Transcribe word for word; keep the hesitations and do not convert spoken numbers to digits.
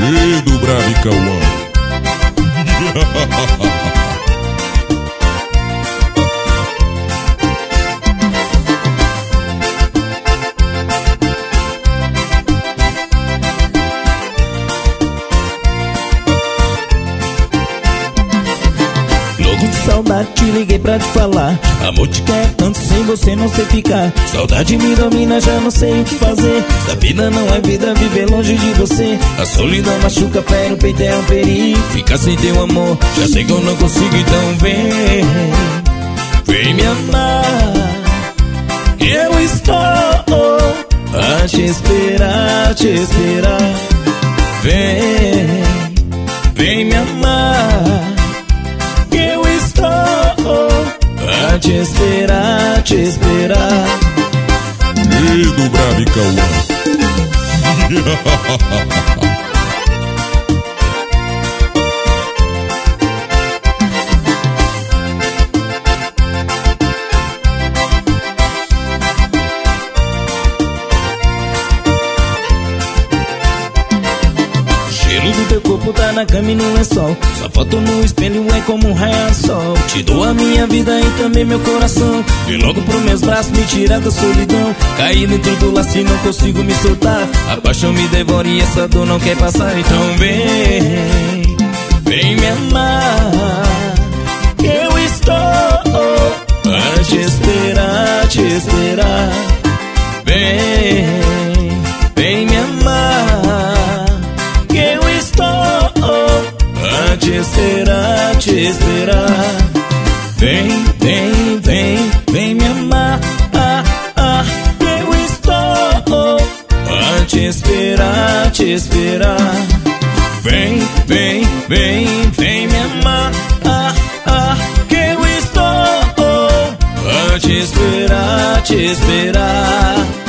Medo Bravo e Cauã. Louco de saudade, te liguei pra te falar. Amor, te quero tanto, sem você não sei ficar. Saudade me domina, já não sei o que fazer. Essa vida não é vida, viver longe de você. A solidão machuca, fere o peito, é um perigo. Ficar sem teu amor, já sei que eu não consigo, então vem. Vem me amar. Eu estou a te esperar, te esperar. Vem, vem me amar. Eu estou a te esperar, te esperar. Medo Bravo e Cauã. O cheiro do teu corpo tá na cama e no lençol. Sua foto no espelho é como um raio de sol. Te dou a minha vida e também meu coração. Vem logo pros meus braços me tirar da solidão. Caí dentro do laço e não consigo me soltar. A paixão me devora e essa dor não quer passar. Então vem, vem me amar. Eu estou a te esperar, te esperar. Vem, vem me amar. Eu estou a te esperar, te esperar. Vem, vem, vem, vem me amar. Ah, ah. Eu estou a te esperar, te esperar. Vem, vem, vem, vem me amar. Ah, ah. Eu estou a te esperar, te esperar.